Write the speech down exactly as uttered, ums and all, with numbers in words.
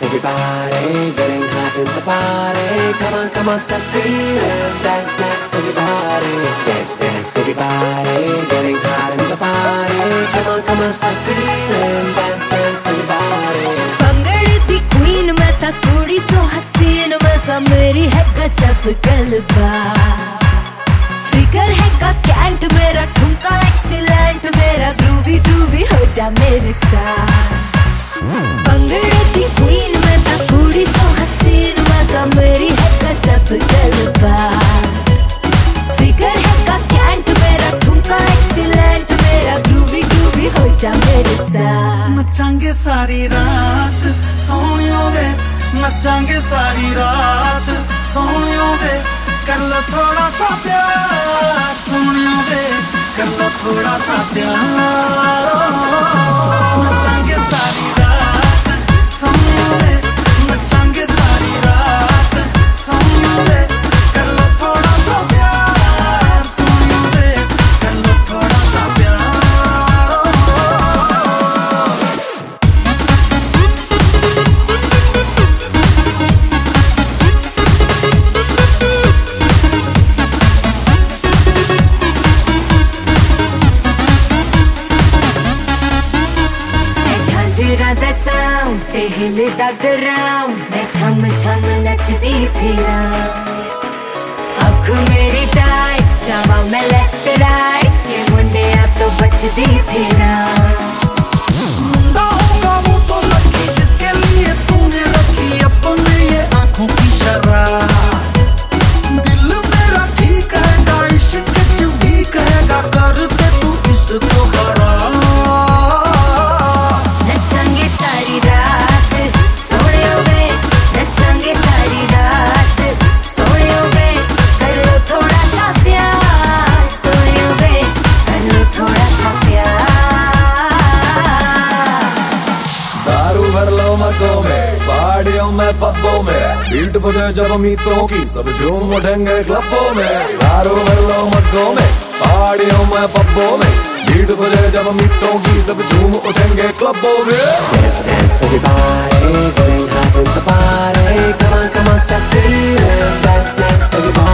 everybody, getting hot in the party. Come on, come on, start feeling. Dance, dance, everybody. Dance, dance, everybody, getting hot in the party. Come on, come on, start feeling. Dance, dance, everybody. भंगड़े the queen मैं था, कुड़ी सो हसीन मैं था, मेरी है गजब गलबा। फिगर है का कैंट मेरा, ठुमका एक्सीलेंट मेरा, ग्रूवी ग्रूवी हो जा मेरे साथ। भंगड़े दी क्वीन मैं था, कुड़ी सो हसीन मैं था, मेरी है गजब गलबा। फिगर है का कैंट मेरा, ठुमका एक्सीलेंट मेरा, ग्रूवी ग्रूवी हो जा मेरे साथ। नचांगे सारी रात सोनियो वे, नचांगे सारी रात सोनियो वे, कर लो थोड़ा सा प्यार सोनियो वे, कर लो थोड़ा सा प्यार। नचांगे सारी रात सोनियो वे, नचांगे सारी रात सोनियो वे, कर लो थोड़ा सा प्यार सोनियो वे, कर लो थोड़ा सा प्यार। झांझरा दा साउंड ते हिलदा ग्राउंड, मैं छम छम नचदी फिरा। अख मेरी टाइट, जावा मैं लेफ्ट राइट, के मुंडे आ तो बचदी फिरा। मुंडा होगा वो तो लकी, जिसके लिए तूने रखी अपने ये आंखों की शराब। दिल मेरा ठीक हैगा, इश्क च वीक हैगा, कर दे तू इसको खराब। नचांगे सारी रात सोनियो वे, नचांगे सारी रात सोनियो वे, कर लो थोड़ा सा प्यार सोनियो वे, कर लो थोड़ा सा प्यार। दारू भर लो मग्गों में, पहाड़ियों में पब्बों में, बीट बजे जब मीतों की सब झूम उठेंगे क्लबों में। दारू भर लो मग्गों में, पहाड़ियों में पब्बों में, बीट बजे जब मीतों की सब झूम उठेंगे क्लबों में। Dance, dance, everybody, getting hot in the party. Come on, come on, start feeling. Dance, dance, everybody.